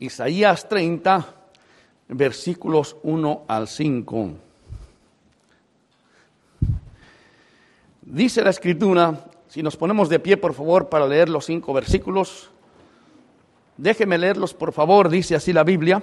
Isaías 30, versículos 1 al 5. Dice la Escritura, si nos ponemos de pie por favor para leer los 5 versículos, déjeme leerlos por favor. Dice así la Biblia: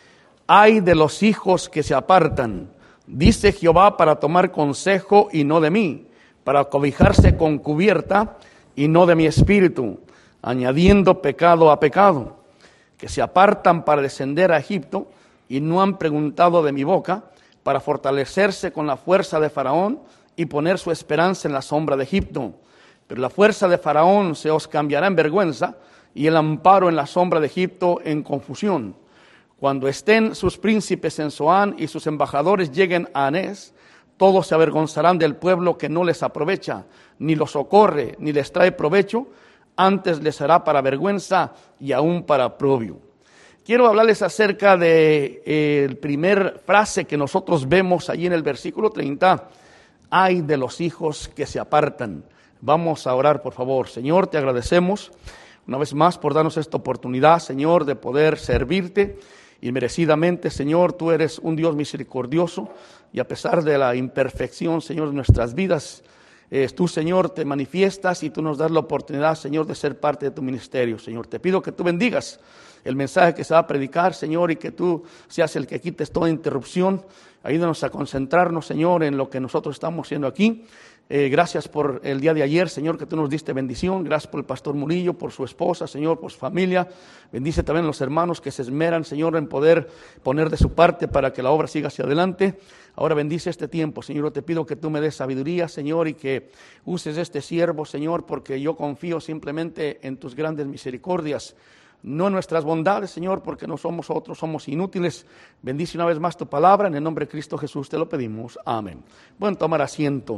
ay de los hijos que se apartan, dice Jehová, para tomar consejo y no de mí, para cobijarse con cubierta y no de mi espíritu, añadiendo pecado a pecado, que se apartan para descender a Egipto y no han preguntado de mi boca, para fortalecerse con la fuerza de Faraón y poner su esperanza en la sombra de Egipto. Pero la fuerza de Faraón se os cambiará en vergüenza y el amparo en la sombra de Egipto en confusión. Cuando estén sus príncipes en Zoán y sus embajadores lleguen a Anés, todos se avergonzarán del pueblo que no les aprovecha, ni los socorre, ni les trae provecho, antes les será para vergüenza y aún para oprobio. Quiero hablarles acerca de la primera frase que nosotros vemos allí en el versículo 30. Ay de los hijos que se apartan. Vamos a orar, por favor. Señor, te agradecemos una vez más por darnos esta oportunidad, Señor, de poder servirte inmerecidamente. Señor, tú eres un Dios misericordioso y a pesar de la imperfección, Señor, de nuestras vidas, tú, Señor, te manifiestas y tú nos das la oportunidad, Señor, de ser parte de tu ministerio. Señor, te pido que tú bendigas el mensaje que se va a predicar, Señor, y que tú seas el que quites toda interrupción. Ayúdanos a concentrarnos, Señor, en lo que nosotros estamos haciendo aquí. Gracias por el día de ayer, Señor, que tú nos diste bendición. Gracias por el pastor Murillo, por su esposa, Señor, por su familia. Bendice también a los hermanos que se esmeran, Señor, en poder poner de su parte para que la obra siga hacia adelante. Ahora bendice este tiempo, Señor. Yo te pido que tú me des sabiduría, Señor, y que uses este siervo, Señor, porque yo confío simplemente en tus grandes misericordias, no en nuestras bondades, Señor, porque no somos otros, somos inútiles. Bendice una vez más tu palabra, en el nombre de Cristo Jesús te lo pedimos. Amén. Pueden tomar asiento.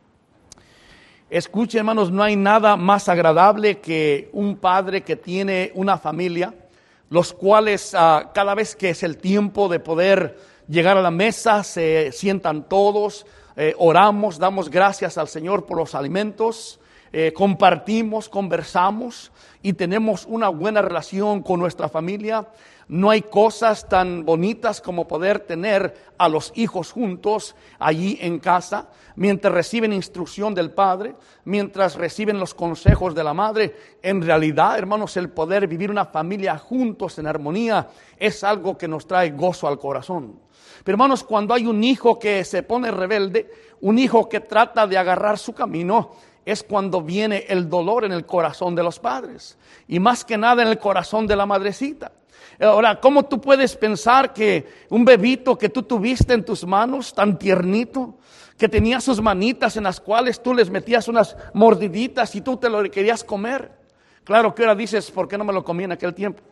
Escuchen, hermanos, no hay nada más agradable que un padre que tiene una familia, los cuales cada vez que es el tiempo de poder llegar a la mesa, se sientan todos, oramos, damos gracias al Señor por los alimentos, compartimos, conversamos y tenemos una buena relación con nuestra familia. No hay cosas tan bonitas como poder tener a los hijos juntos allí en casa, mientras reciben instrucción del padre, mientras reciben los consejos de la madre. En realidad, hermanos, el poder vivir una familia juntos en armonía es algo que nos trae gozo al corazón. Pero hermanos, cuando hay un hijo que se pone rebelde, un hijo que trata de agarrar su camino, es cuando viene el dolor en el corazón de los padres y más que nada en el corazón de la madrecita. Ahora, ¿cómo tú puedes pensar que un bebito que tú tuviste en tus manos, tan tiernito, que tenía sus manitas en las cuales tú les metías unas mordiditas y tú te lo querías comer? Claro que ahora dices, ¿por qué no me lo comí en aquel tiempo?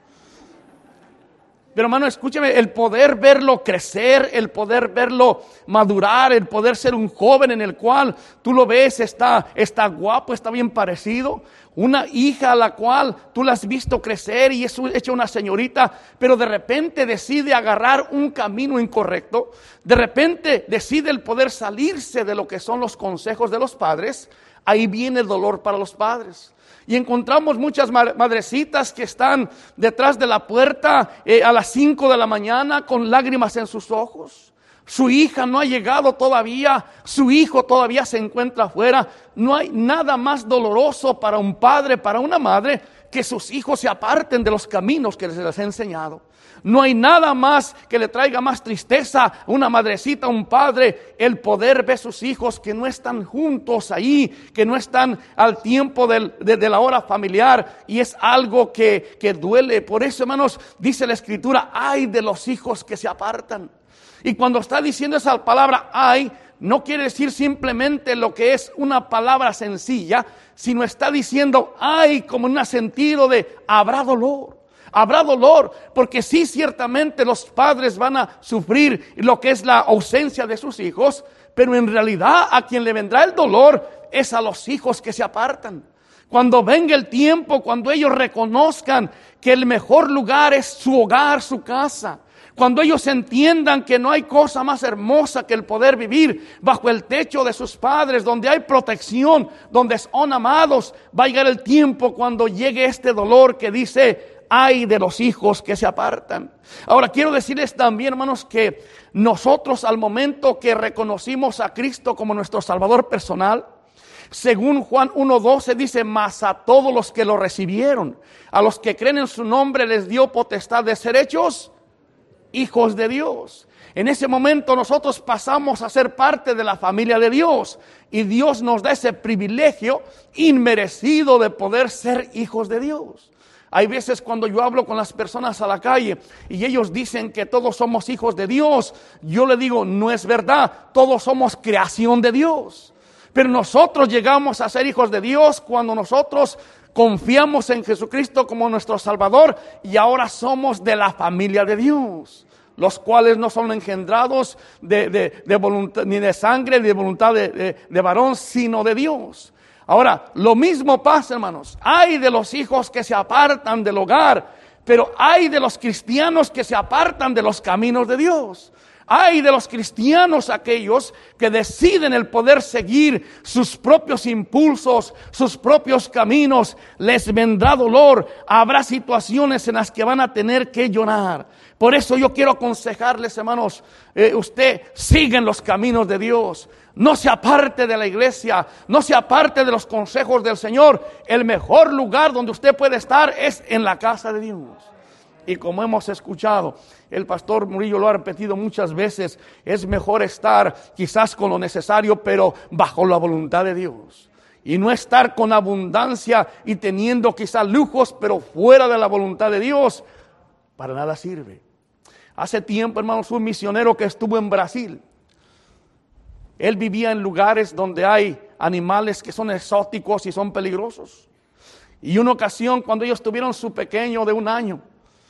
Pero hermano, escúchame, el poder verlo crecer, el poder verlo madurar, el poder ser un joven en el cual tú lo ves, está guapo, está bien parecido. Una hija a la cual tú la has visto crecer y es hecha una señorita, pero de repente decide agarrar un camino incorrecto. De repente decide el poder salirse de lo que son los consejos de los padres. Ahí viene el dolor para los padres. Y encontramos muchas madrecitas que están detrás de la puerta a las 5 de la mañana con lágrimas en sus ojos. Su hija no ha llegado todavía, su hijo todavía se encuentra afuera. No hay nada más doloroso para un padre, para una madre, que sus hijos se aparten de los caminos que les ha enseñado. No hay nada más que le traiga más tristeza a una madrecita, a un padre, el poder ver sus hijos que no están juntos ahí, que no están al tiempo de la hora familiar, y es algo que duele. Por eso, hermanos, dice la Escritura, ay de los hijos que se apartan. Y cuando está diciendo esa palabra ay, no quiere decir simplemente lo que es una palabra sencilla, sino está diciendo ay como en un sentido de habrá dolor. Habrá dolor, porque sí, ciertamente los padres van a sufrir lo que es la ausencia de sus hijos, pero en realidad a quien le vendrá el dolor es a los hijos que se apartan. Cuando venga el tiempo, cuando ellos reconozcan que el mejor lugar es su hogar, su casa. Cuando ellos entiendan que no hay cosa más hermosa que el poder vivir bajo el techo de sus padres, donde hay protección, donde son amados, va a llegar el tiempo cuando llegue este dolor que dice, ay de los hijos que se apartan. Ahora quiero decirles también, hermanos, que nosotros al momento que reconocimos a Cristo como nuestro Salvador personal, según Juan 1:12 dice, mas a todos los que lo recibieron, a los que creen en su nombre les dio potestad de ser hechos hijos de Dios. En ese momento nosotros pasamos a ser parte de la familia de Dios y Dios nos da ese privilegio inmerecido de poder ser hijos de Dios. Hay veces cuando yo hablo con las personas a la calle y ellos dicen que todos somos hijos de Dios, yo le digo, no es verdad, todos somos creación de Dios. Pero nosotros llegamos a ser hijos de Dios cuando nosotros confiamos en Jesucristo como nuestro Salvador y ahora somos de la familia de Dios, los cuales no son engendrados de voluntad, ni de sangre, ni de voluntad de varón, sino de Dios. Ahora, lo mismo pasa, hermanos. Hay de los hijos que se apartan del hogar, pero hay de los cristianos que se apartan de los caminos de Dios. Hay de los cristianos aquellos que deciden el poder seguir sus propios impulsos, sus propios caminos. Les vendrá dolor, habrá situaciones en las que van a tener que llorar. Por eso yo quiero aconsejarles, hermanos, usted siga en los caminos de Dios. No se aparte de la iglesia, no se aparte de los consejos del Señor. El mejor lugar donde usted puede estar es en la casa de Dios. Y como hemos escuchado, el pastor Murillo lo ha repetido muchas veces, es mejor estar quizás con lo necesario, pero bajo la voluntad de Dios. Y no estar con abundancia y teniendo quizás lujos, pero fuera de la voluntad de Dios, para nada sirve. Hace tiempo, hermanos, un misionero que estuvo en Brasil, él vivía en lugares donde hay animales que son exóticos y son peligrosos. Y una ocasión, cuando ellos tuvieron su pequeño de 1 año,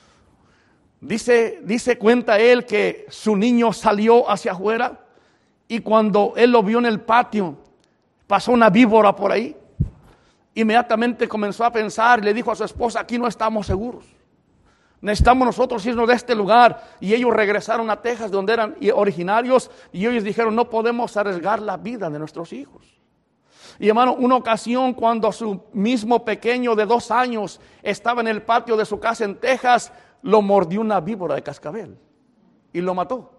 cuenta él que su niño salió hacia afuera y cuando él lo vio en el patio, pasó una víbora por ahí. Inmediatamente comenzó a pensar y le dijo a su esposa, aquí no estamos seguros. Necesitamos nosotros irnos de este lugar. Y ellos regresaron a Texas, de donde eran originarios, y ellos dijeron, no podemos arriesgar la vida de nuestros hijos. Y hermano, una ocasión cuando su mismo pequeño de 2 años estaba en el patio de su casa en Texas, lo mordió una víbora de cascabel y lo mató.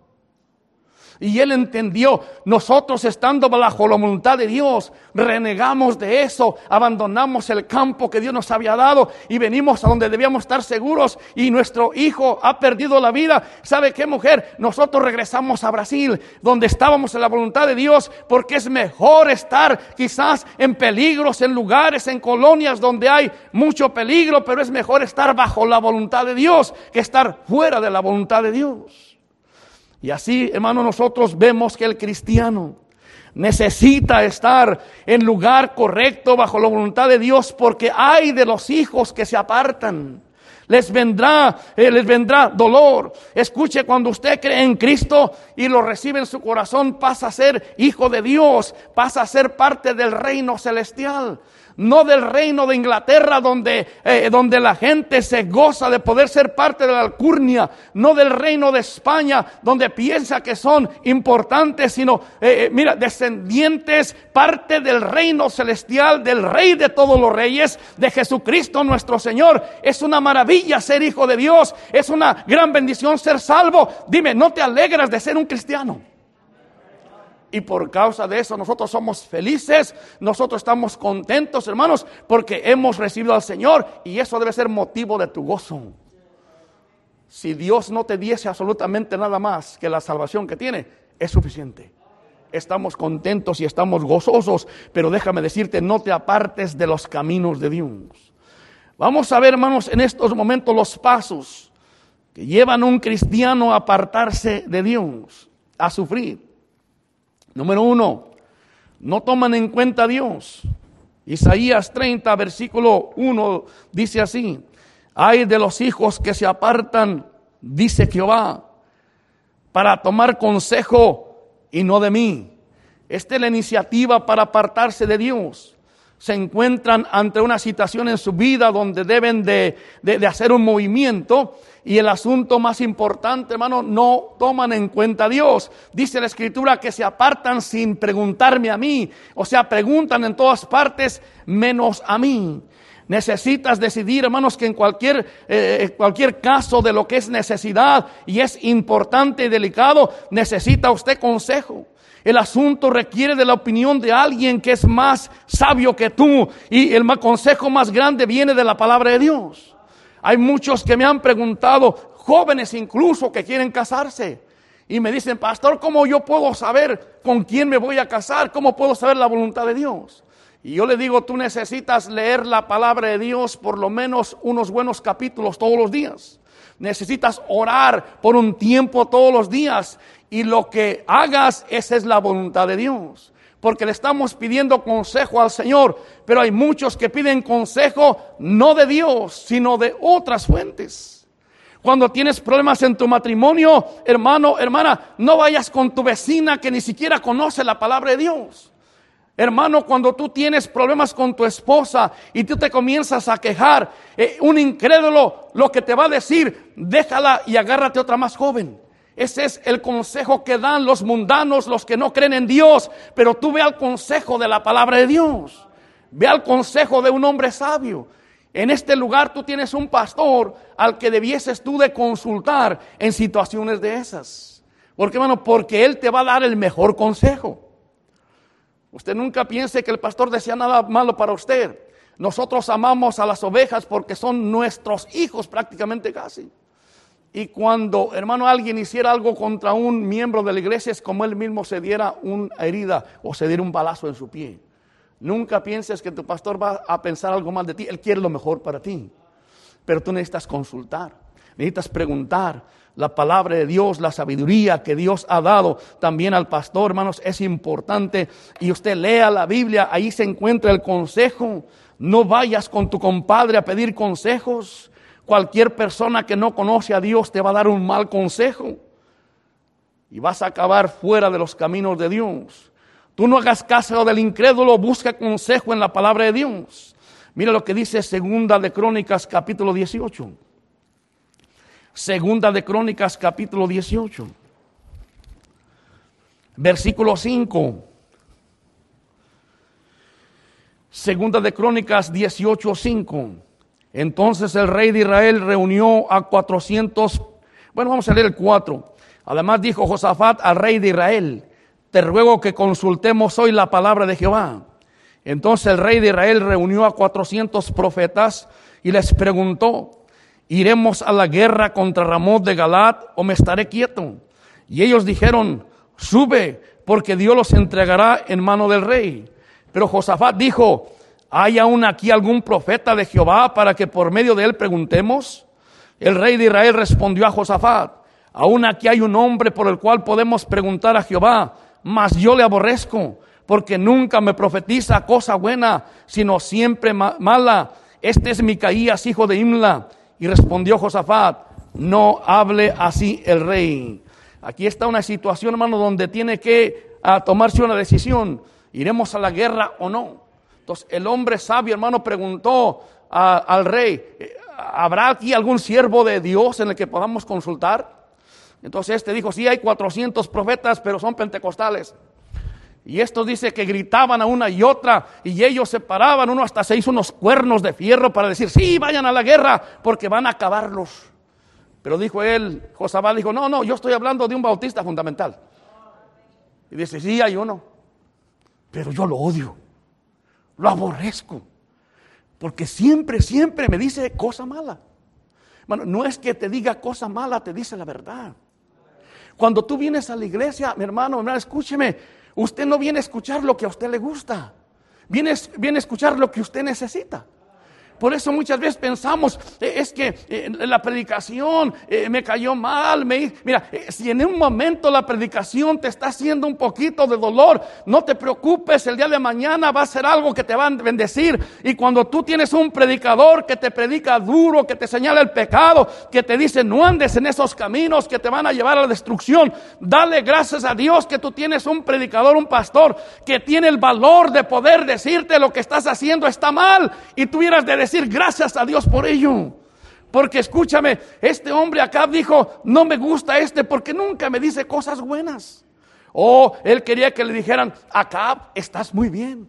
Y él entendió, nosotros estando bajo la voluntad de Dios, renegamos de eso, abandonamos el campo que Dios nos había dado y venimos a donde debíamos estar seguros y nuestro hijo ha perdido la vida. ¿Sabe qué, mujer? Nosotros regresamos a Brasil, donde estábamos en la voluntad de Dios, porque es mejor estar quizás en peligros, en lugares, en colonias donde hay mucho peligro, pero es mejor estar bajo la voluntad de Dios que estar fuera de la voluntad de Dios. Y así, hermano, nosotros vemos que el cristiano necesita estar en lugar correcto bajo la voluntad de Dios, porque hay de los hijos que se apartan. Les vendrá dolor. Escuche, cuando usted cree en Cristo y lo recibe en su corazón, pasa a ser hijo de Dios, pasa a ser parte del reino celestial. No del reino de Inglaterra donde la gente se goza de poder ser parte de la alcurnia. No del reino de España donde piensa que son importantes, sino, descendientes, parte del reino celestial, del Rey de todos los reyes, de Jesucristo nuestro Señor. Es una maravilla ser hijo de Dios. Es una gran bendición ser salvo. Dime, ¿no te alegras de ser un cristiano? Y por causa de eso nosotros somos felices, nosotros estamos contentos, hermanos, porque hemos recibido al Señor y eso debe ser motivo de tu gozo. Si Dios no te diese absolutamente nada más que la salvación que tiene, es suficiente. Estamos contentos y estamos gozosos, pero déjame decirte, no te apartes de los caminos de Dios. Vamos a ver, hermanos, en estos momentos los pasos que llevan a un cristiano a apartarse de Dios, a sufrir. Número 1, no toman en cuenta a Dios. Isaías 30, versículo 1, dice así: ay de los hijos que se apartan, dice Jehová, para tomar consejo y no de mí. Esta es la iniciativa para apartarse de Dios. Se encuentran ante una situación en su vida donde deben de hacer un movimiento, y el asunto más importante, hermano, no toman en cuenta a Dios. Dice la Escritura que se apartan sin preguntarme a mí, o sea, preguntan en todas partes menos a mí. Necesitas decidir, hermanos, que en cualquier caso de lo que es necesidad y es importante y delicado, necesita usted consejo. El asunto requiere de la opinión de alguien que es más sabio que tú, y el consejo más grande viene de la palabra de Dios. Hay muchos que me han preguntado, jóvenes incluso, que quieren casarse, y me dicen: pastor, ¿cómo yo puedo saber con quién me voy a casar? ¿Cómo puedo saber la voluntad de Dios? Y yo le digo: tú necesitas leer la palabra de Dios por lo menos unos buenos capítulos todos los días. Necesitas orar por un tiempo todos los días, y lo que hagas, esa es la voluntad de Dios. Porque le estamos pidiendo consejo al Señor, pero hay muchos que piden consejo no de Dios, sino de otras fuentes. Cuando tienes problemas en tu matrimonio, hermano, hermana, no vayas con tu vecina que ni siquiera conoce la palabra de Dios. Hermano, cuando tú tienes problemas con tu esposa y tú te comienzas a quejar, un incrédulo lo que te va a decir: déjala y agárrate otra más joven. Ese es el consejo que dan los mundanos, los que no creen en Dios. Pero tú ve al consejo de la palabra de Dios. Ve al consejo de un hombre sabio. En este lugar tú tienes un pastor al que debieses tú de consultar en situaciones de esas. ¿Por qué, hermano? Porque él te va a dar el mejor consejo. Usted nunca piense que el pastor desea nada malo para usted. Nosotros amamos a las ovejas porque son nuestros hijos prácticamente casi. Y cuando, hermano, alguien hiciera algo contra un miembro de la iglesia, es como él mismo se diera una herida o se diera un balazo en su pie. Nunca pienses que tu pastor va a pensar algo mal de ti. Él quiere lo mejor para ti. Pero tú necesitas consultar, necesitas preguntar. La palabra de Dios, la sabiduría que Dios ha dado también al pastor, hermanos, es importante. Y usted lea la Biblia, ahí se encuentra el consejo. No vayas con tu compadre a pedir consejos. Cualquier persona que no conoce a Dios te va a dar un mal consejo. Y vas a acabar fuera de los caminos de Dios. Tú no hagas caso del incrédulo, busca consejo en la palabra de Dios. Mira lo que dice Segunda de Crónicas capítulo 18. Segunda de Crónicas capítulo 18. Versículo 5. Segunda de Crónicas 18, 5. Entonces el rey de Israel reunió a 400. Bueno, vamos a leer el 4. Además dijo Josafat al rey de Israel: te ruego que consultemos hoy la palabra de Jehová. Entonces el rey de Israel reunió a 400 profetas y les preguntó: ¿iremos a la guerra contra Ramot de Galaad o me estaré quieto? Y ellos dijeron: sube, porque Dios los entregará en mano del rey. Pero Josafat dijo: ¿hay aún aquí algún profeta de Jehová para que por medio de él preguntemos? El rey de Israel respondió a Josafat: aún aquí hay un hombre por el cual podemos preguntar a Jehová, mas yo le aborrezco, porque nunca me profetiza cosa buena, sino siempre mala. Este es Micaías, hijo de Imla. Y respondió Josafat: no hable así el rey. Aquí está una situación, hermano, donde tiene que tomarse una decisión. ¿Iremos a la guerra o no? Entonces el hombre sabio, hermano, preguntó al rey: ¿habrá aquí algún siervo de Dios en el que podamos consultar? Entonces este dijo: sí, hay 400 profetas, pero son pentecostales. Y estos dice que gritaban a una y otra, y ellos se paraban, uno hasta se hizo unos cuernos de fierro para decir: sí, vayan a la guerra, porque van a acabarlos. Pero dijo él, Josafat dijo: no, yo estoy hablando de un bautista fundamental. Y dice: sí, hay uno, pero yo lo odio, lo aborrezco, porque siempre me dice cosa mala. Bueno, no es que te diga cosa mala, te dice la verdad. Cuando tú vienes a la iglesia, mi hermano, escúcheme, usted no viene a escuchar lo que a usted le gusta, viene a escuchar lo que usted necesita. Por eso muchas veces pensamos, es que la predicación me cayó mal. Mira, si en un momento la predicación te está haciendo un poquito de dolor, no te preocupes, el día de mañana va a ser algo que te va a bendecir. Y cuando tú tienes un predicador que te predica duro, que te señala el pecado, que te dice no andes en esos caminos que te van a llevar a la destrucción, dale gracias a Dios que tú tienes un predicador, un pastor que tiene el valor de poder decirte lo que estás haciendo está mal, y tú hubieras de decir gracias a Dios por ello. Porque escúchame, este hombre Acab dijo: no me gusta porque nunca me dice cosas buenas. Él quería que le dijeran: Acab, estás muy bien.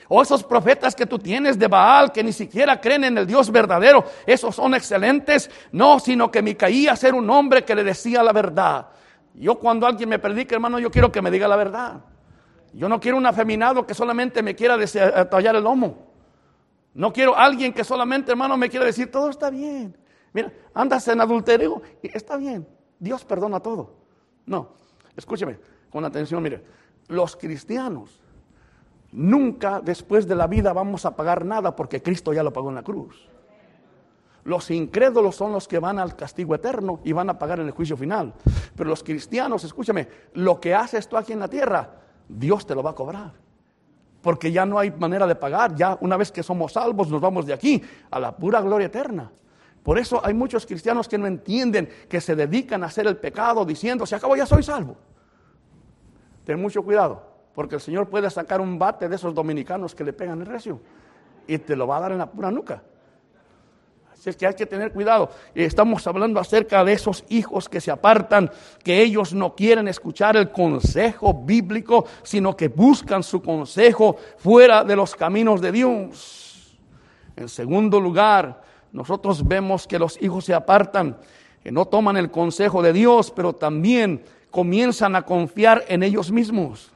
O esos profetas que tú tienes de Baal, que ni siquiera creen en el Dios verdadero, esos son excelentes. No, sino que Micaías era un hombre que le decía la verdad. Yo cuando alguien me predica, hermano, yo quiero que me diga la verdad. Yo no quiero un afeminado que solamente me quiera tallar el lomo. No quiero alguien que solamente, hermano, me quiera decir, todo está bien. Mira, andas en adulterio y está bien. Dios perdona todo. No, escúcheme con atención, mire. Los cristianos nunca después de la vida vamos a pagar nada porque Cristo ya lo pagó en la cruz. Los incrédulos son los que van al castigo eterno y van a pagar en el juicio final. Pero los cristianos, escúchame, lo que haces tú aquí en la tierra, Dios te lo va a cobrar. Porque ya no hay manera de pagar. Ya una vez que somos salvos nos vamos de aquí a la pura gloria eterna. Por eso hay muchos cristianos que no entienden, que se dedican a hacer el pecado diciendo, se acabó, ya soy salvo. Ten mucho cuidado, porque el Señor puede sacar un bate de esos dominicanos que le pegan el recio y te lo va a dar en la pura nuca. Así es que hay que tener cuidado. Estamos hablando acerca de esos hijos que se apartan, que ellos no quieren escuchar el consejo bíblico, sino que buscan su consejo fuera de los caminos de Dios. En segundo lugar, nosotros vemos que los hijos se apartan, que no toman el consejo de Dios, pero también comienzan a confiar en ellos mismos.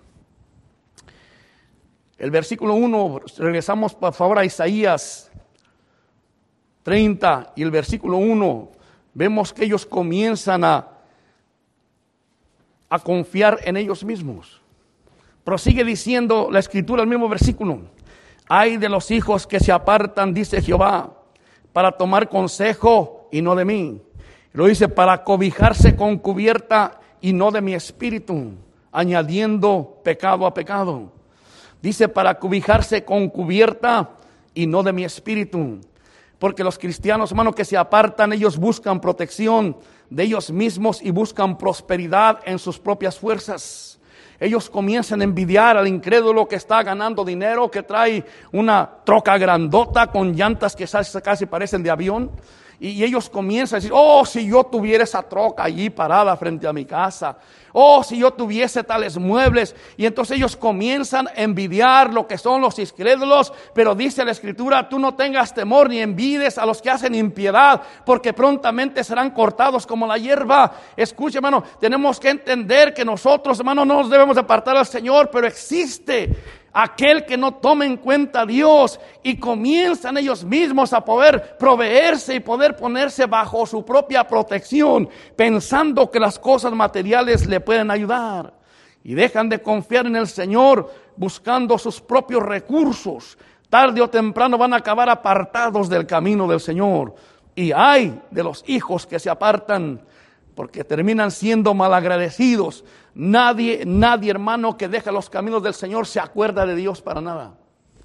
El versículo 1, regresamos por favor a Isaías 30 y el versículo 1, vemos que ellos comienzan a confiar en ellos mismos. Prosigue diciendo la escritura, el mismo versículo: ay de los hijos que se apartan, dice Jehová, para tomar consejo y no de mí. Lo dice, para cobijarse con cubierta y no de mi espíritu, añadiendo pecado a pecado. Dice, para cobijarse con cubierta y no de mi espíritu. Porque los cristianos, hermano, que se apartan, ellos buscan protección de ellos mismos y buscan prosperidad en sus propias fuerzas. Ellos comienzan a envidiar al incrédulo que está ganando dinero, que trae una troca grandota con llantas que casi parecen de avión. Y ellos comienzan a decir, oh, si yo tuviera esa troca allí parada frente a mi casa. Oh, si yo tuviese tales muebles. Y entonces ellos comienzan a envidiar lo que son los incrédulos. Pero dice la Escritura, tú no tengas temor ni envides a los que hacen impiedad, porque prontamente serán cortados como la hierba. Escucha, hermano, tenemos que entender que nosotros, hermano, no nos debemos apartar al Señor, pero existe aquel que no toma en cuenta a Dios y comienzan ellos mismos a poder proveerse y poder ponerse bajo su propia protección, pensando que las cosas materiales le pueden ayudar. Y dejan de confiar en el Señor buscando sus propios recursos. Tarde o temprano van a acabar apartados del camino del Señor. Y ay de los hijos que se apartan, porque terminan siendo malagradecidos. Nadie, hermano, que deja los caminos del Señor se acuerda de Dios para nada.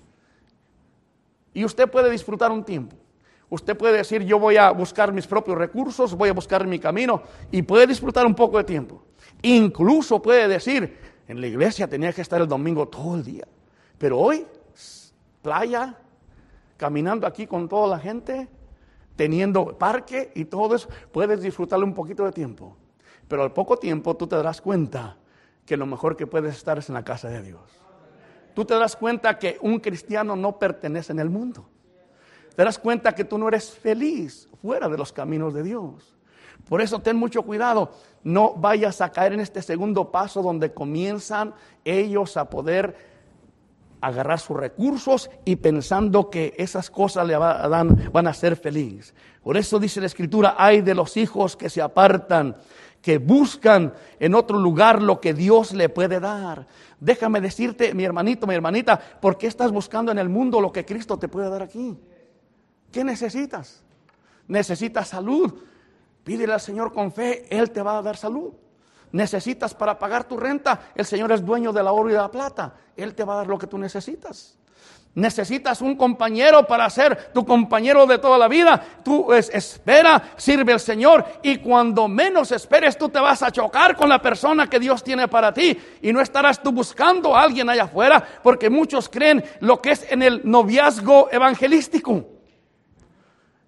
Y usted puede disfrutar un tiempo. Usted puede decir, yo voy a buscar mis propios recursos, voy a buscar mi camino, y puede disfrutar un poco de tiempo. Incluso puede decir, en la iglesia tenía que estar el domingo todo el día, pero hoy, playa, caminando aquí con toda la gente, teniendo parque y todo eso, puedes disfrutarle un poquito de tiempo. Pero al poco tiempo tú te darás cuenta que lo mejor que puedes estar es en la casa de Dios. Tú te darás cuenta que un cristiano no pertenece en el mundo. Te darás cuenta que tú no eres feliz fuera de los caminos de Dios. Por eso ten mucho cuidado. No vayas a caer en este segundo paso donde comienzan ellos a poder agarrar sus recursos y pensando que esas cosas le van a hacer feliz. Por eso dice la Escritura, ay de los hijos que se apartan, que buscan en otro lugar lo que Dios le puede dar. Déjame decirte, mi hermanito, mi hermanita, ¿por qué estás buscando en el mundo lo que Cristo te puede dar aquí? ¿Qué necesitas? ¿Necesitas salud? Pídele al Señor con fe, Él te va a dar salud. ¿Necesitas para pagar tu renta? El Señor es dueño del oro y de la plata. Él te va a dar lo que tú necesitas. Necesitas un compañero para ser tu compañero de toda la vida. Tú espera, sirve al Señor, y cuando menos esperes tú te vas a chocar con la persona que Dios tiene para ti, y no estarás tú buscando a alguien allá afuera, porque muchos creen lo que es en el noviazgo evangelístico.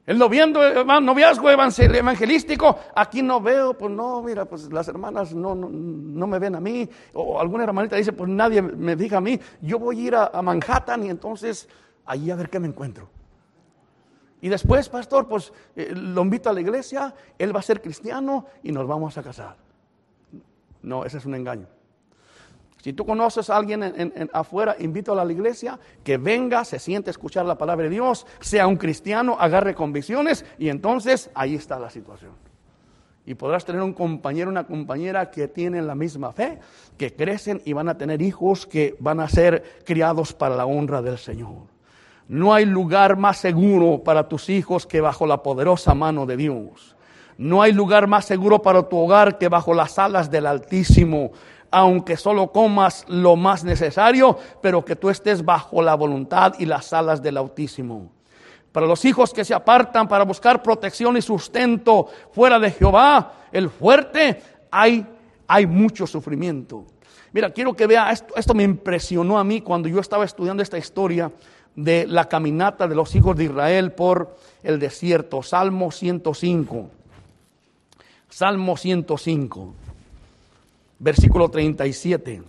El noviazgo evangelístico, aquí no veo, pues no, mira, pues las hermanas no me ven a mí. O alguna hermanita dice, pues nadie me diga a mí. Yo voy a ir a Manhattan y entonces allí a ver qué me encuentro. Y después, pastor, pues lo invito a la iglesia, él va a ser cristiano y nos vamos a casar. No, ese es un engaño. Si tú conoces a alguien afuera, invítalo a la iglesia, que venga, se siente a escuchar la palabra de Dios, sea un cristiano, agarre convicciones y entonces ahí está la situación. Y podrás tener un compañero, una compañera que tienen la misma fe, que crecen y van a tener hijos que van a ser criados para la honra del Señor. No hay lugar más seguro para tus hijos que bajo la poderosa mano de Dios. No hay lugar más seguro para tu hogar que bajo las alas del Altísimo. Aunque solo comas lo más necesario, pero que tú estés bajo la voluntad y las alas del Altísimo. Para los hijos que se apartan para buscar protección y sustento fuera de Jehová, el fuerte, hay mucho sufrimiento. Mira, quiero que vea, esto me impresionó a mí cuando yo estaba estudiando esta historia de la caminata de los hijos de Israel por el desierto. Salmo 105. Salmo 105. Versículo 37.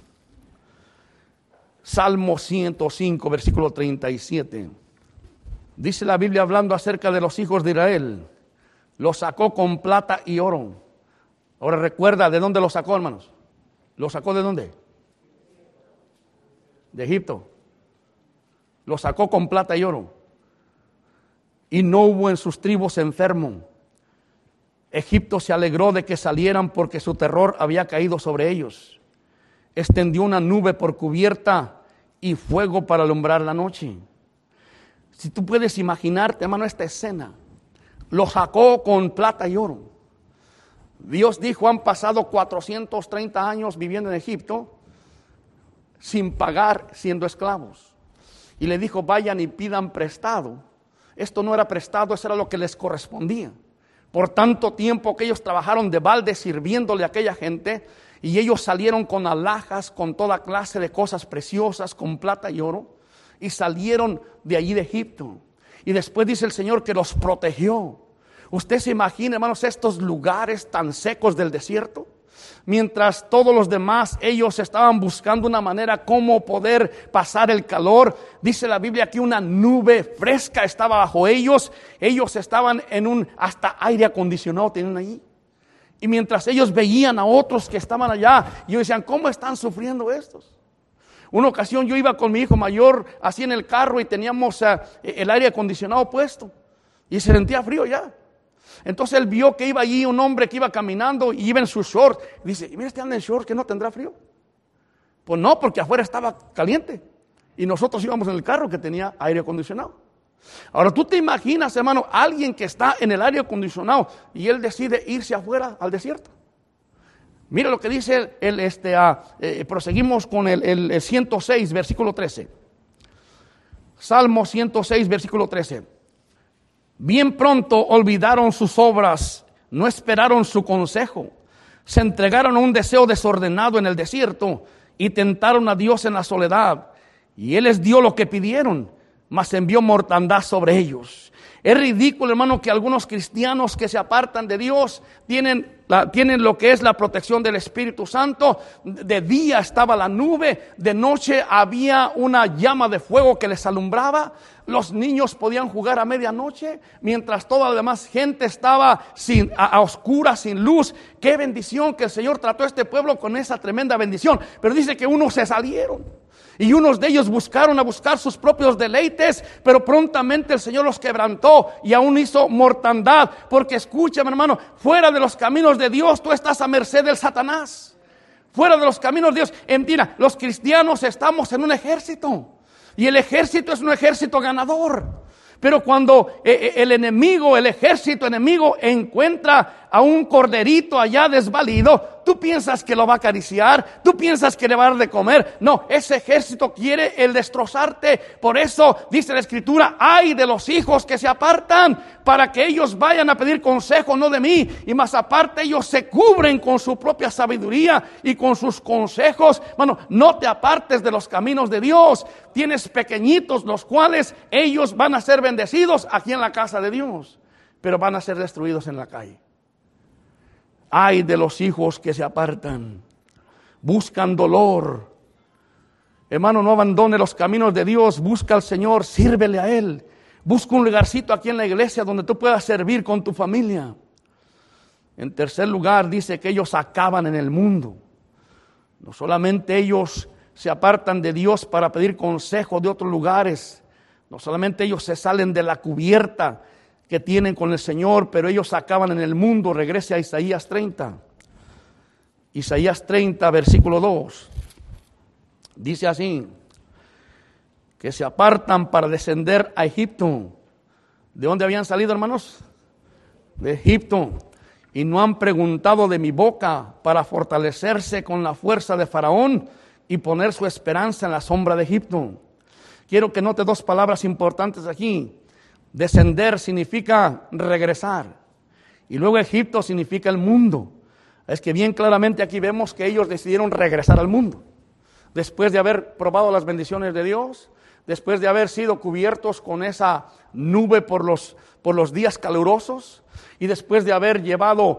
Salmo 105, versículo 37. Dice la Biblia hablando acerca de los hijos de Israel. Los sacó con plata y oro. Ahora recuerda de dónde los sacó, hermanos. ¿Los sacó de dónde? De Egipto. Los sacó con plata y oro. Y no hubo en sus tribus enfermo. Egipto se alegró de que salieran porque su terror había caído sobre ellos. Extendió una nube por cubierta y fuego para alumbrar la noche. Si tú puedes imaginarte, hermano, esta escena. Lo sacó con plata y oro. Dios dijo, han pasado 430 años viviendo en Egipto sin pagar, siendo esclavos. Y le dijo, vayan y pidan prestado. Esto no era prestado, eso era lo que les correspondía. Por tanto tiempo que ellos trabajaron de balde sirviéndole a aquella gente, y ellos salieron con alhajas, con toda clase de cosas preciosas, con plata y oro, y salieron de allí de Egipto. Y después dice el Señor que los protegió. Usted se imagina, hermanos, estos lugares tan secos del desierto. Mientras todos los demás, ellos estaban buscando una manera cómo poder pasar el calor. Dice la Biblia que una nube fresca estaba bajo ellos. Ellos estaban en un hasta aire acondicionado tenían allí. Y mientras ellos veían a otros que estaban allá, y ellos decían, ¿cómo están sufriendo estos? Una ocasión yo iba con mi hijo mayor así en el carro y teníamos el aire acondicionado puesto. Y se sentía frío ya. Entonces él vio que iba allí un hombre que iba caminando y iba en su short. Dice, mira, este anda en short, ¿que no tendrá frío? Pues no, porque afuera estaba caliente. Y nosotros íbamos en el carro que tenía aire acondicionado. Ahora tú te imaginas, hermano, alguien que está en el aire acondicionado y él decide irse afuera al desierto. Mira lo que dice proseguimos con el 106, versículo 13. Salmo 106, versículo 13. Bien pronto olvidaron sus obras, no esperaron su consejo. Se entregaron a un deseo desordenado en el desierto y tentaron a Dios en la soledad. Y Él les dio lo que pidieron, mas envió mortandad sobre ellos. Es ridículo, hermano, que algunos cristianos que se apartan de Dios tienen lo que es la protección del Espíritu Santo. De día estaba la nube, de noche había una llama de fuego que les alumbraba. Los niños podían jugar a medianoche, mientras toda la demás gente estaba a oscuras, sin luz. Qué bendición que el Señor trató a este pueblo con esa tremenda bendición. Pero dice que unos se salieron. Y unos de ellos buscaron a buscar sus propios deleites, pero prontamente el Señor los quebrantó y aún hizo mortandad. Porque escúchame, hermano, fuera de los caminos de Dios tú estás a merced del Satanás. Fuera de los caminos de Dios. Mira, los cristianos estamos en un ejército. Y el ejército es un ejército ganador. Pero cuando el ejército enemigo encuentra a un corderito allá desvalido, tú piensas que lo va a acariciar, tú piensas que le va a dar de comer. No, ese ejército quiere el destrozarte. Por eso dice la Escritura, ay de los hijos que se apartan, para que ellos vayan a pedir consejo, no de mí. Y más aparte ellos se cubren con su propia sabiduría y con sus consejos. Bueno, no te apartes de los caminos de Dios. Tienes pequeñitos, los cuales ellos van a ser bendecidos aquí en la casa de Dios, pero van a ser destruidos en la calle. Ay de los hijos que se apartan, buscan dolor. Hermano, no abandone los caminos de Dios, busca al Señor, sírvele a Él. Busca un lugarcito aquí en la iglesia donde tú puedas servir con tu familia. En tercer lugar, dice que ellos acaban en el mundo. No solamente ellos se apartan de Dios para pedir consejo de otros lugares, no solamente ellos se salen de la cubierta que tienen con el Señor, pero ellos acaban en el mundo. Regrese a Isaías 30. Isaías 30, versículo 2. Dice así, que se apartan para descender a Egipto. ¿De dónde habían salido, hermanos? De Egipto. Y no han preguntado de mi boca para fortalecerse con la fuerza de Faraón y poner su esperanza en la sombra de Egipto. Quiero que note dos palabras importantes aquí. Descender significa regresar. Y luego Egipto significa el mundo. Es que bien claramente aquí vemos que ellos decidieron regresar al mundo. Después de haber probado las bendiciones de Dios, después de haber sido cubiertos con esa nube por los días calurosos, y después de haber llevado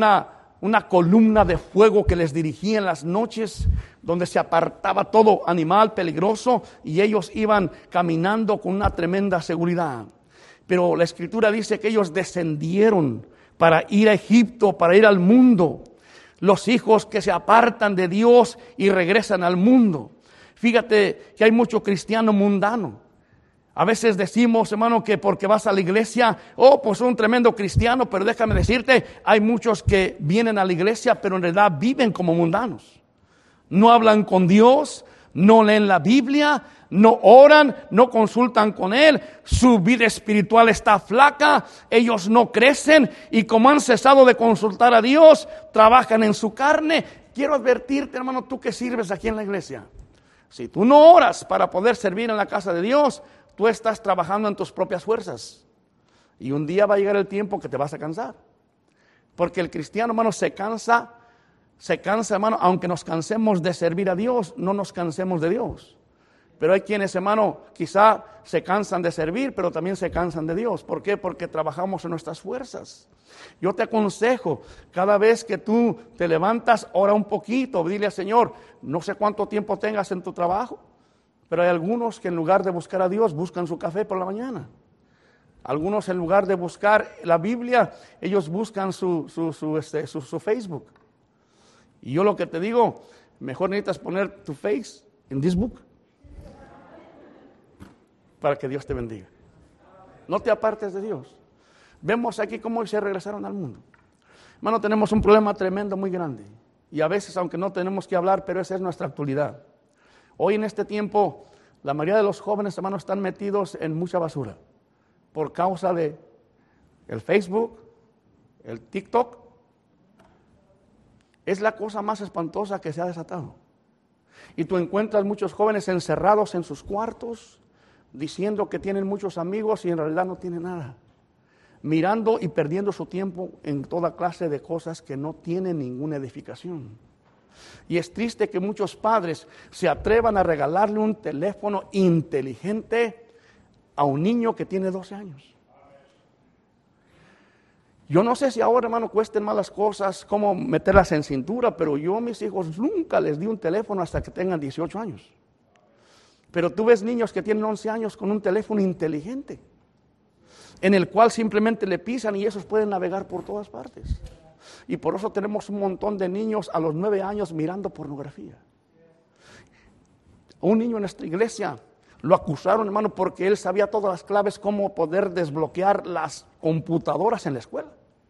una columna de fuego que les dirigía en las noches, donde se apartaba todo animal peligroso, y ellos iban caminando con una tremenda seguridad. Pero la Escritura dice que ellos descendieron para ir a Egipto, para ir al mundo. Los hijos que se apartan de Dios y regresan al mundo. Fíjate que hay mucho cristiano mundano. A veces decimos, hermano, que porque vas a la iglesia, pues un tremendo cristiano, pero déjame decirte, hay muchos que vienen a la iglesia, pero en realidad viven como mundanos. No hablan con Dios, no leen la Biblia, no oran, no consultan con Él, su vida espiritual está flaca, ellos no crecen y como han cesado de consultar a Dios, trabajan en su carne. Quiero advertirte, hermano, tú que sirves aquí en la iglesia, si tú no oras para poder servir en la casa de Dios, tú estás trabajando en tus propias fuerzas y un día va a llegar el tiempo que te vas a cansar, porque el cristiano, hermano, se cansa, hermano, aunque nos cansemos de servir a Dios, no nos cansemos de Dios. Pero hay quienes, hermano, quizá se cansan de servir, pero también se cansan de Dios. ¿Por qué? Porque trabajamos en nuestras fuerzas. Yo te aconsejo, cada vez que tú te levantas, ora un poquito, dile al Señor, no sé cuánto tiempo tengas en tu trabajo, pero hay algunos que en lugar de buscar a Dios, buscan su café por la mañana. Algunos en lugar de buscar la Biblia, ellos buscan su Facebook. Y yo lo que te digo, mejor necesitas poner tu face en this book para que Dios te bendiga. No te apartes de Dios. Vemos aquí cómo se regresaron al mundo. Hermano, tenemos un problema tremendo, muy grande. Y a veces, aunque no tenemos que hablar, pero esa es nuestra actualidad. Hoy en este tiempo, la mayoría de los jóvenes, hermanos, están metidos en mucha basura. Por causa de el Facebook, el TikTok. Es la cosa más espantosa que se ha desatado. Y tú encuentras muchos jóvenes encerrados en sus cuartos, diciendo que tienen muchos amigos y en realidad no tienen nada. Mirando y perdiendo su tiempo en toda clase de cosas que no tienen ninguna edificación. Y es triste que muchos padres se atrevan a regalarle un teléfono inteligente a un niño que tiene 12 años. Yo no sé si ahora, hermano, cuesten más las cosas, cómo meterlas en cintura, pero yo a mis hijos nunca les di un teléfono hasta que tengan 18 años. Pero tú ves niños que tienen 11 años con un teléfono inteligente, en el cual simplemente le pisan y esos pueden navegar por todas partes. Y por eso tenemos un montón de niños a los 9 años mirando pornografía. Un niño en nuestra iglesia lo acusaron, hermano, porque él sabía todas las claves cómo poder desbloquear las computadoras en la escuela.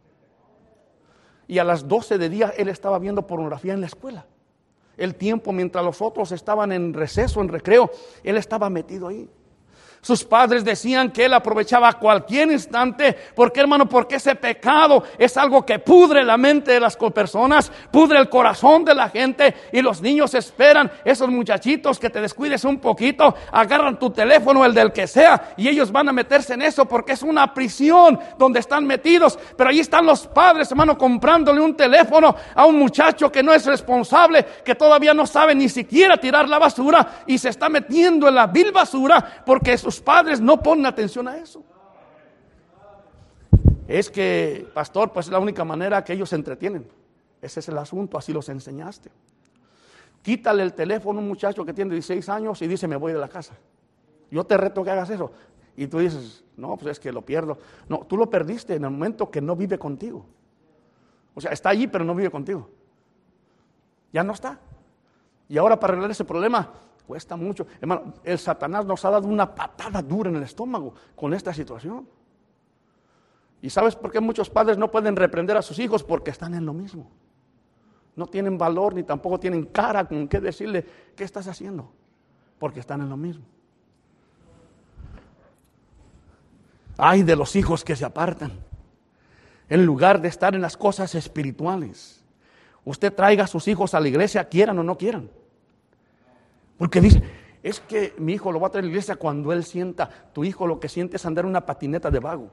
Y a las 12 de día él estaba viendo pornografía en la escuela. El tiempo mientras los otros estaban en receso, en recreo, él estaba metido ahí. Sus padres decían que él aprovechaba cualquier instante. ¿Por qué, hermano? Porque ese pecado es algo que pudre la mente de las personas, pudre el corazón de la gente, y los niños esperan, esos muchachitos, que te descuides un poquito, agarran tu teléfono, el del que sea, y ellos van a meterse en eso porque es una prisión donde están metidos. Pero ahí están los padres, hermano, comprándole un teléfono a un muchacho que no es responsable, que todavía no sabe ni siquiera tirar la basura, y se está metiendo en la vil basura porque sus padres no ponen atención a eso. Es que, pastor, pues es la única manera que ellos se entretienen. Ese es el asunto, así los enseñaste. Quítale el teléfono a un muchacho que tiene 16 años y dice: me voy de la casa. Yo te reto que hagas eso. Y tú dices: no, pues es que lo pierdo. No, tú lo perdiste en el momento que no vive contigo. O sea, está allí pero no vive contigo. Ya no está. Y ahora, para arreglar ese problema, cuesta mucho. Hermano, el Satanás nos ha dado una patada dura en el estómago con esta situación. ¿Y sabes por qué muchos padres no pueden reprender a sus hijos? Porque están en lo mismo. No tienen valor ni tampoco tienen cara con qué decirle: ¿qué estás haciendo? Porque están en lo mismo. Ay de los hijos que se apartan en lugar de estar en las cosas espirituales. Usted traiga a sus hijos a la iglesia, quieran o no quieran. Porque dice: es que mi hijo lo va a traer a la iglesia cuando él sienta. Tu hijo lo que siente es andar en una patineta de vago.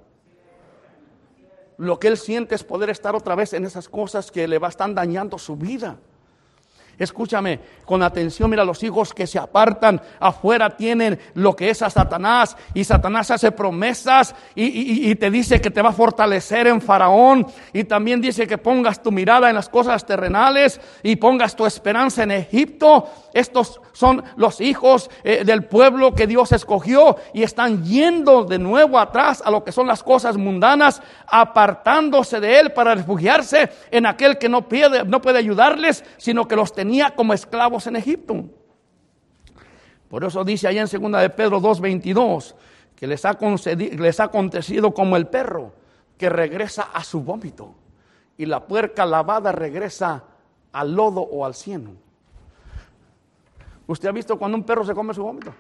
Lo que él siente es poder estar otra vez en esas cosas que le están dañando su vida. Escúchame con atención, mira, los hijos que se apartan afuera tienen lo que es a Satanás, y Satanás hace promesas y te dice que te va a fortalecer en Faraón, y también dice que pongas tu mirada en las cosas terrenales y pongas tu esperanza en Egipto. Estos son los hijos del pueblo que Dios escogió, y están yendo de nuevo atrás a lo que son las cosas mundanas, apartándose de él para refugiarse en aquel que no puede ayudarles, sino que los tenía como esclavos en Egipto. Por eso dice allá en 2 de Pedro 2:22 que les ha acontecido como el perro que regresa a su vómito, y la puerca lavada regresa al lodo o al cieno. ¿Usted ha visto cuando un perro se come su vómito?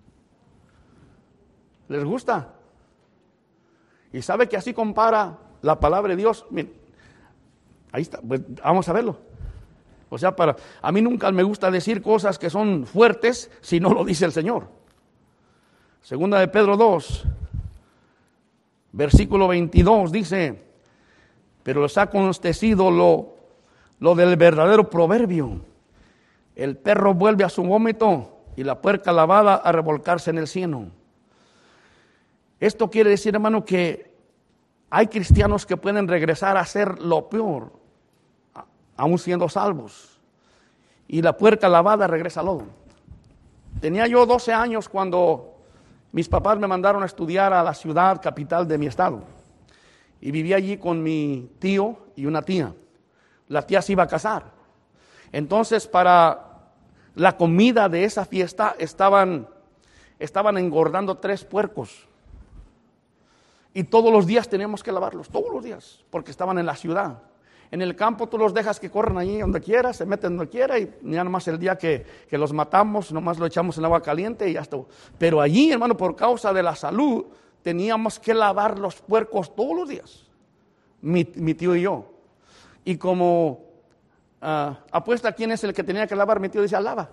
¿Les gusta? Y sabe que así compara la palabra de Dios. Miren, ahí está, pues vamos a verlo. O sea, a mí nunca me gusta decir cosas que son fuertes si no lo dice el Señor. 2 de Pedro 2, versículo 22 dice: pero les ha acontecido lo del verdadero proverbio: el perro vuelve a su vómito y la puerca lavada a revolcarse en el cieno. Esto quiere decir, hermano, que hay cristianos que pueden regresar a hacer lo peor, aún siendo salvos, y la puerca lavada regresa al lodo. Tenía yo 12 años cuando mis papás me mandaron a estudiar a la ciudad capital de mi estado, y vivía allí con mi tío y una tía. La tía se iba a casar. Entonces, para la comida de esa fiesta estaban engordando 3 puercos, y todos los días teníamos que lavarlos, todos los días, porque estaban en la ciudad. En el campo tú los dejas que corran allí donde quiera, se meten donde quiera, y ya nomás el día que los matamos, nomás lo echamos en agua caliente y ya está. Pero allí, hermano, por causa de la salud, teníamos que lavar los puercos todos los días, mi tío y yo. Y como apuesta quién es el que tenía que lavar, mi tío decía: lava.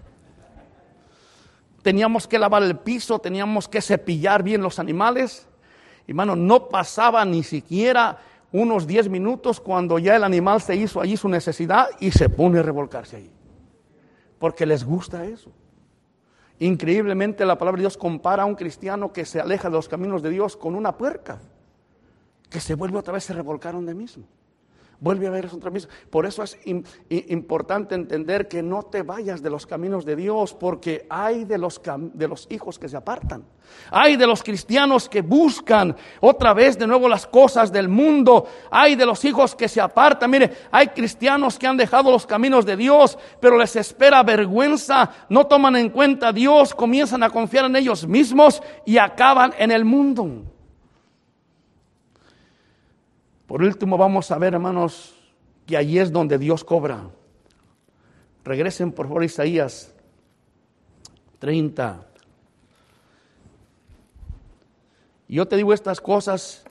Teníamos que lavar el piso, teníamos que cepillar bien los animales. Hermano, no pasaba ni siquiera unos 10 minutos cuando ya el animal se hizo allí su necesidad y se pone a revolcarse ahí, porque les gusta eso. Increíblemente la palabra de Dios compara a un cristiano que se aleja de los caminos de Dios con una puerca que se vuelve otra vez a revolcar donde mismo. Vuelve a ver eso otra vez. Por eso es importante entender que no te vayas de los caminos de Dios, porque hay de los hijos que se apartan. Hay de los cristianos que buscan otra vez de nuevo las cosas del mundo. Hay de los hijos que se apartan. Mire, hay cristianos que han dejado los caminos de Dios, pero les espera vergüenza. No toman en cuenta a Dios, comienzan a confiar en ellos mismos y acaban en el mundo. Por último, vamos a ver, hermanos, que allí es donde Dios cobra. Regresen por favor a Isaías 30. Y yo te digo estas cosas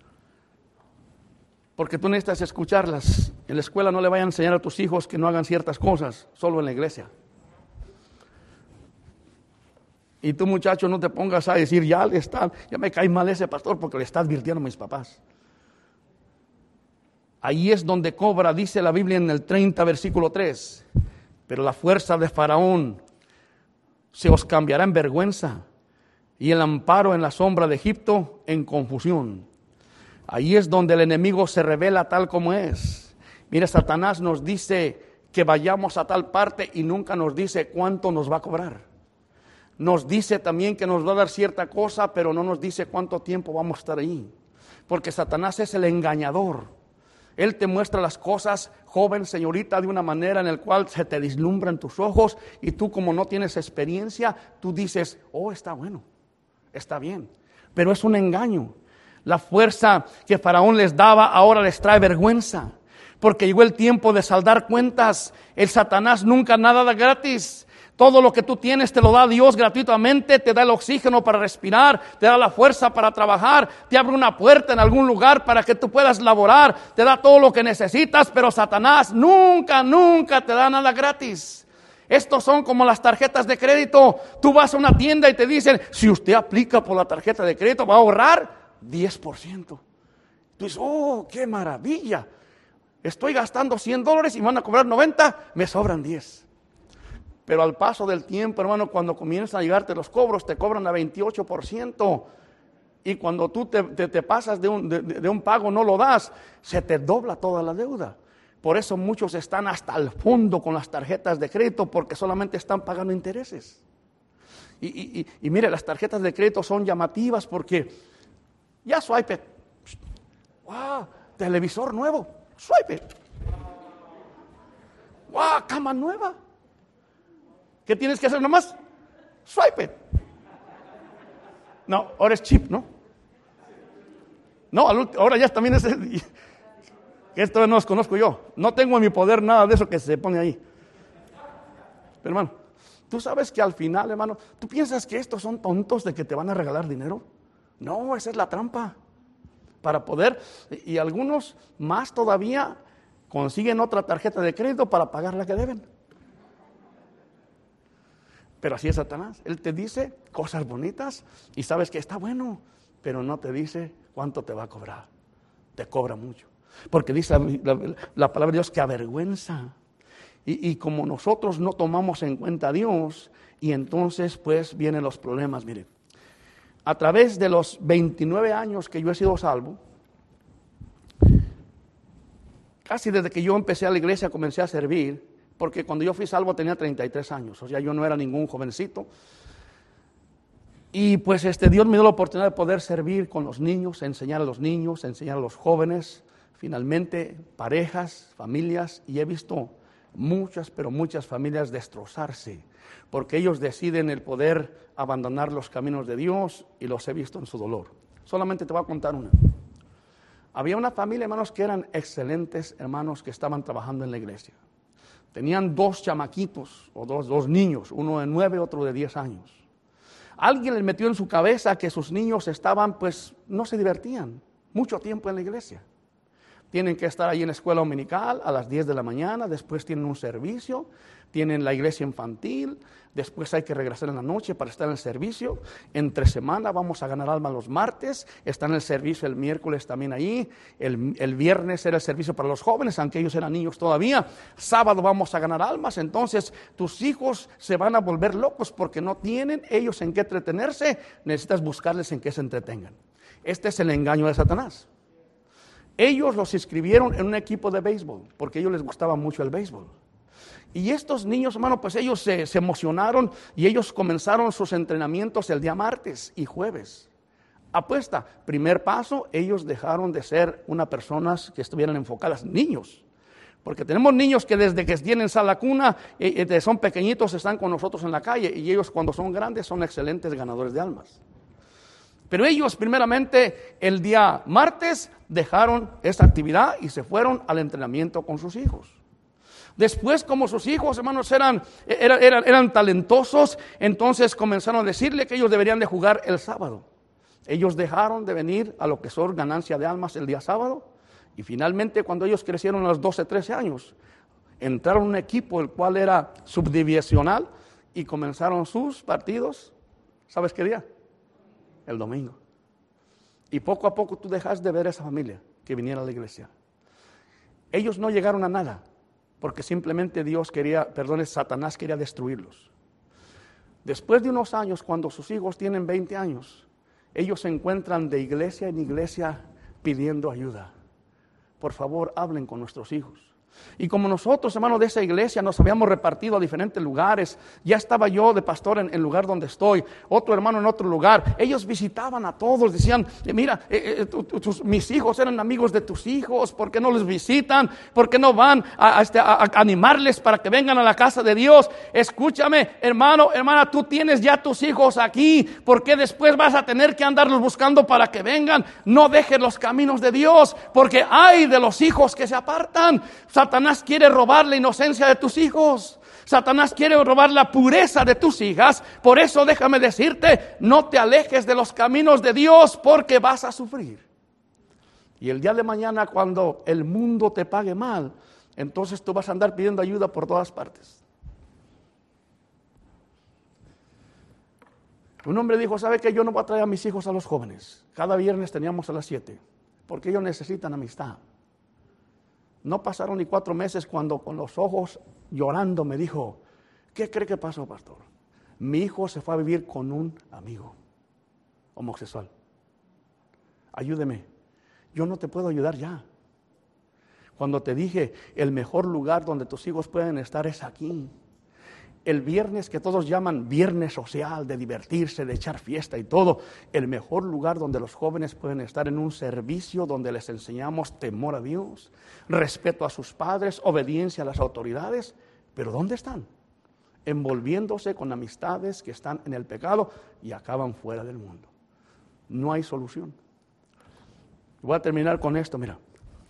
porque tú necesitas escucharlas. En la escuela no le vayan a enseñar a tus hijos que no hagan ciertas cosas, solo en la iglesia. Y tú, muchacho, no te pongas a decir, ya me cae mal ese pastor porque le está advirtiendo a mis papás. Ahí es donde cobra, dice la Biblia en el 30, versículo 3. Pero la fuerza de Faraón se os cambiará en vergüenza, y el amparo en la sombra de Egipto en confusión. Ahí es donde el enemigo se revela tal como es. Mira, Satanás nos dice que vayamos a tal parte y nunca nos dice cuánto nos va a cobrar. Nos dice también que nos va a dar cierta cosa, pero no nos dice cuánto tiempo vamos a estar ahí. Porque Satanás es el engañador. Él te muestra las cosas, joven, señorita, de una manera en la cual se te deslumbran tus ojos y tú, como no tienes experiencia, tú dices, oh, está bueno, está bien. Pero es un engaño. La fuerza que Faraón les daba ahora les trae vergüenza, porque llegó el tiempo de saldar cuentas. El Satanás nunca nada da gratis. Todo lo que tú tienes te lo da Dios gratuitamente, te da el oxígeno para respirar, te da la fuerza para trabajar, te abre una puerta en algún lugar para que tú puedas laborar, te da todo lo que necesitas, pero Satanás nunca te da nada gratis. Estos son como las tarjetas de crédito. Tú vas a una tienda y te dicen, si usted aplica por la tarjeta de crédito va a ahorrar 10%. Tú dices, oh, qué maravilla. Estoy gastando $100 y me van a cobrar 90, me sobran 10. Pero al paso del tiempo, hermano, cuando comienzan a llegarte los cobros, te cobran a 28%. Y cuando tú te pasas de un pago, no lo das, se te dobla toda la deuda. Por eso muchos están hasta el fondo con las tarjetas de crédito, porque solamente están pagando intereses. Y mire, las tarjetas de crédito son llamativas porque ya swipe. ¡Wow! Televisor nuevo, swipe. ¡Wow! Cama nueva. ¿Qué tienes que hacer nomás? Swipe it. No, ahora es chip, ¿no? No, ahora ya también es... Esto no los conozco yo. No tengo en mi poder nada de eso que se pone ahí. Pero hermano, tú sabes que al final, hermano, ¿tú piensas que estos son tontos de que te van a regalar dinero? No, esa es la trampa. Para poder, y algunos más todavía consiguen otra tarjeta de crédito para pagar la que deben. Pero así es Satanás. Él te dice cosas bonitas y sabes que está bueno, pero no te dice cuánto te va a cobrar. Te cobra mucho. Porque dice la palabra de Dios que avergüenza. Y como nosotros no tomamos en cuenta a Dios, y entonces pues vienen los problemas. Mire, a través de los 29 años que yo he sido salvo, casi desde que yo empecé a la iglesia comencé a servir. Porque cuando yo fui salvo tenía 33 años, o sea, yo no era ningún jovencito. Y pues Dios me dio la oportunidad de poder servir con los niños, enseñar a los niños, enseñar a los jóvenes, finalmente parejas, familias, y he visto muchas, pero muchas familias destrozarse, porque ellos deciden el poder abandonar los caminos de Dios y los he visto en su dolor. Solamente te voy a contar una. Había una familia, hermanos, que eran excelentes hermanos que estaban trabajando en la iglesia. Tenían 2 chamaquitos, o dos niños, uno de 9, otro de 10 años. Alguien les metió en su cabeza que sus niños estaban, pues, no se divertían mucho tiempo en la iglesia. Tienen que estar ahí en la escuela dominical a las 10 de la mañana, después tienen un servicio, tienen la iglesia infantil, después hay que regresar en la noche para estar en el servicio. Entre semana vamos a ganar alma los martes, está en el servicio el miércoles también ahí, el viernes era el servicio para los jóvenes, aunque ellos eran niños todavía. Sábado vamos a ganar almas, entonces tus hijos se van a volver locos porque no tienen ellos en qué entretenerse, necesitas buscarles en qué se entretengan. Este es el engaño de Satanás. Ellos los inscribieron en un equipo de béisbol, porque a ellos les gustaba mucho el béisbol. Y estos niños, hermano, pues ellos se emocionaron y ellos comenzaron sus entrenamientos el día martes y jueves. Apuesta, primer paso, ellos dejaron de ser unas personas que estuvieran enfocadas, niños. Porque tenemos niños que desde que tienen la cuna, son pequeñitos, están con nosotros en la calle, y ellos cuando son grandes son excelentes ganadores de almas. Pero ellos primeramente el día martes dejaron esa actividad y se fueron al entrenamiento con sus hijos. Después, como sus hijos, hermanos, eran talentosos, entonces comenzaron a decirle que ellos deberían de jugar el sábado. Ellos dejaron de venir a lo que son ganancia de almas el día sábado, y finalmente cuando ellos crecieron a los 12, 13 años, entraron en un equipo el cual era subdivisional y comenzaron sus partidos. ¿Sabes qué día? El domingo. Y poco a poco tú dejas de ver a esa familia que viniera a la iglesia. Ellos no llegaron a nada, porque simplemente Satanás quería destruirlos. Después de unos años, cuando sus hijos tienen 20 años, ellos se encuentran de iglesia en iglesia pidiendo ayuda. Por favor, hablen con nuestros hijos. Y como nosotros, hermanos, de esa iglesia nos habíamos repartido a diferentes lugares, ya estaba yo de pastor en el lugar donde estoy, otro hermano en otro lugar, ellos visitaban a todos, decían, mira, mis hijos eran amigos de tus hijos, ¿por qué no les visitan? ¿Por qué no van a animarles para que vengan a la casa de Dios? Escúchame, hermano, hermana, tú tienes ya tus hijos aquí, ¿por qué después vas a tener que andarlos buscando para que vengan? No dejes los caminos de Dios, porque hay de los hijos que se apartan. Satanás quiere robar la inocencia de tus hijos. Satanás quiere robar la pureza de tus hijas. Por eso déjame decirte, no te alejes de los caminos de Dios, porque vas a sufrir. Y el día de mañana, cuando el mundo te pague mal, entonces tú vas a andar pidiendo ayuda por todas partes. Un hombre dijo, ¿sabe qué? Yo no voy a traer a mis hijos a los jóvenes. Cada viernes teníamos a las 7, porque ellos necesitan amistad. No pasaron ni 4 meses cuando con los ojos llorando me dijo, ¿qué cree que pasó, pastor? Mi hijo se fue a vivir con un amigo homosexual. Ayúdeme. Yo no te puedo ayudar ya. Cuando te dije, el mejor lugar donde tus hijos pueden estar es aquí. El viernes que todos llaman viernes social, de divertirse, de echar fiesta y todo, el mejor lugar donde los jóvenes pueden estar en un servicio donde les enseñamos temor a Dios, respeto a sus padres, obediencia a las autoridades. Pero ¿dónde están? Envolviéndose con amistades que están en el pecado y acaban fuera del mundo. No hay solución. Voy a terminar con esto, mira.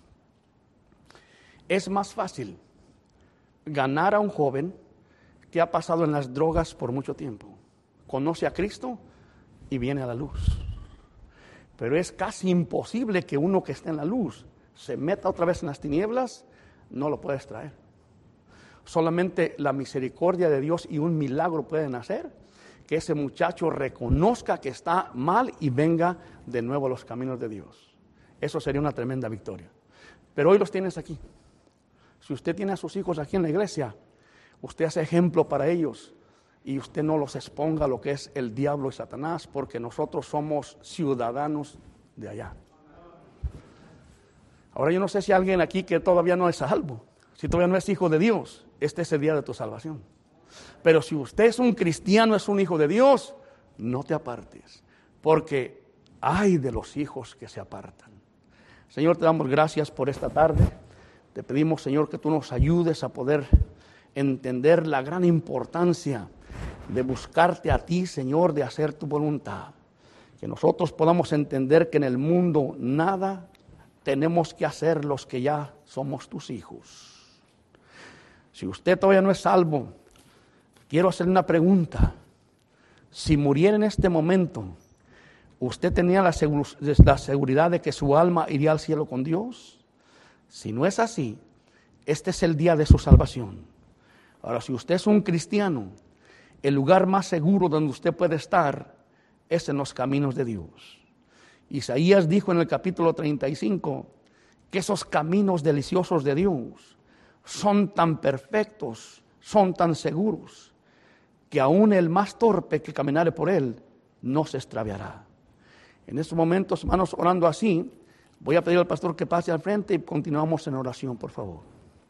Es más fácil ganar a un joven que ha pasado en las drogas por mucho tiempo. Conoce a Cristo y viene a la luz. Pero es casi imposible que uno que esté en la luz se meta otra vez en las tinieblas. No lo puedes traer. Solamente la misericordia de Dios y un milagro pueden hacer que ese muchacho reconozca que está mal y venga de nuevo a los caminos de Dios. Eso sería una tremenda victoria. Pero hoy los tienes aquí. Si usted tiene a sus hijos aquí en la iglesia, usted hace ejemplo para ellos y usted no los exponga a lo que es el diablo y Satanás, porque nosotros somos ciudadanos de allá. Ahora yo no sé si hay alguien aquí que todavía no es salvo, si todavía no es hijo de Dios, este es el día de tu salvación. Pero si usted es un cristiano, es un hijo de Dios, no te apartes, porque hay de los hijos que se apartan. Señor, te damos gracias por esta tarde. Te pedimos, Señor, que tú nos ayudes a poder entender la gran importancia de buscarte a ti, Señor, de hacer tu voluntad. Que nosotros podamos entender que en el mundo nada tenemos que hacer los que ya somos tus hijos. Si usted todavía no es salvo, quiero hacerle una pregunta. Si muriera en este momento, ¿usted tenía la seguridad de que su alma iría al cielo con Dios? Si no es así, este es el día de su salvación. Ahora, si usted es un cristiano, el lugar más seguro donde usted puede estar es en los caminos de Dios. Isaías dijo en el capítulo 35 que esos caminos deliciosos de Dios son tan perfectos, son tan seguros, que aún el más torpe que caminare por él no se extraviará. En estos momentos, hermanos, orando así, voy a pedir al pastor que pase al frente y continuamos en oración, por favor.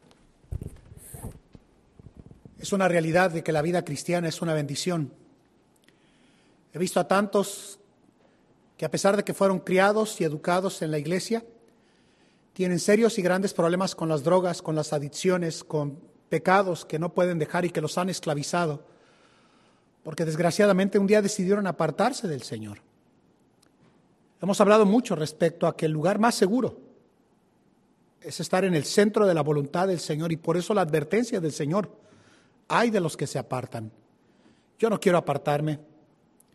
Es una realidad de que la vida cristiana es una bendición. He visto a tantos que a pesar de que fueron criados y educados en la iglesia, tienen serios y grandes problemas con las drogas, con las adicciones, con pecados que no pueden dejar y que los han esclavizado, porque desgraciadamente un día decidieron apartarse del Señor. Hemos hablado mucho respecto a que el lugar más seguro es estar en el centro de la voluntad del Señor, y por eso la advertencia del Señor: hay de los que se apartan. Yo no quiero apartarme.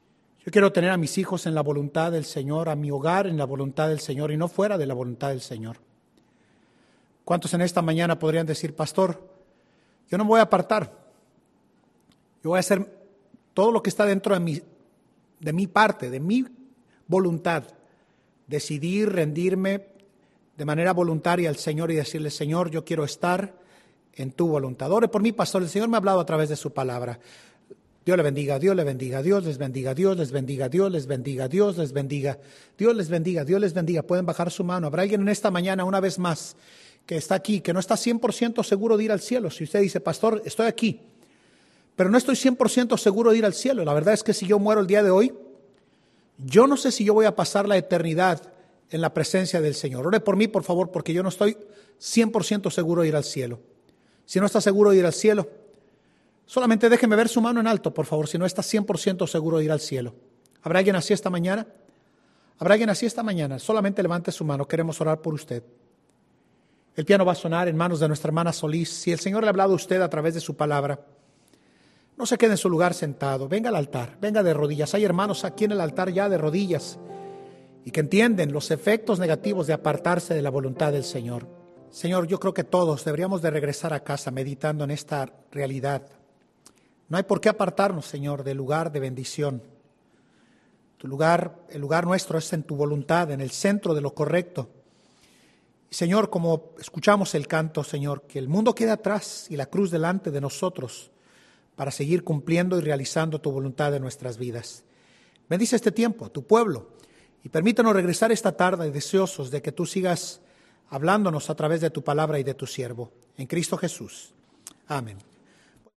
Yo quiero tener a mis hijos en la voluntad del Señor, a mi hogar en la voluntad del Señor y no fuera de la voluntad del Señor. ¿Cuántos en esta mañana podrían decir, pastor, yo no me voy a apartar? Yo voy a hacer todo lo que está dentro de mi parte, de mi voluntad. Decidir, rendirme de manera voluntaria al Señor y decirle, Señor, yo quiero estar en tu voluntad. Ore por mí, pastor, el Señor me ha hablado a través de su palabra. Dios le bendiga, Dios le bendiga, Dios les bendiga, Dios les bendiga, Dios les bendiga, Dios les bendiga, Dios les bendiga, Dios les bendiga. Pueden bajar su mano. Habrá alguien en esta mañana, una vez más, que está aquí, que no está 100% seguro de ir al cielo. Si usted dice, pastor, estoy aquí, pero no estoy 100% seguro de ir al cielo. La verdad es que si yo muero el día de hoy, yo no sé si yo voy a pasar la eternidad en la presencia del Señor. Ore por mí, por favor, porque yo no estoy 100% seguro de ir al cielo. Si no está seguro de ir al cielo, solamente déjeme ver su mano en alto, por favor, si no está 100% seguro de ir al cielo. ¿Habrá alguien así esta mañana? ¿Habrá alguien así esta mañana? Solamente levante su mano, queremos orar por usted. El piano va a sonar en manos de nuestra hermana Solís. Si el Señor le ha hablado a usted a través de su palabra, no se quede en su lugar sentado, venga al altar, venga de rodillas. Hay hermanos aquí en el altar ya de rodillas y que entienden los efectos negativos de apartarse de la voluntad del Señor. Señor, yo creo que todos deberíamos de regresar a casa meditando en esta realidad. No hay por qué apartarnos, Señor, del lugar de bendición. El lugar nuestro es en tu voluntad, en el centro de lo correcto. Y Señor, como escuchamos el canto, Señor, que el mundo quede atrás y la cruz delante de nosotros para seguir cumpliendo y realizando tu voluntad en nuestras vidas. Bendice este tiempo, tu pueblo, y permítanos regresar esta tarde deseosos de que tú sigas hablándonos a través de tu palabra y de tu siervo. En Cristo Jesús. Amén.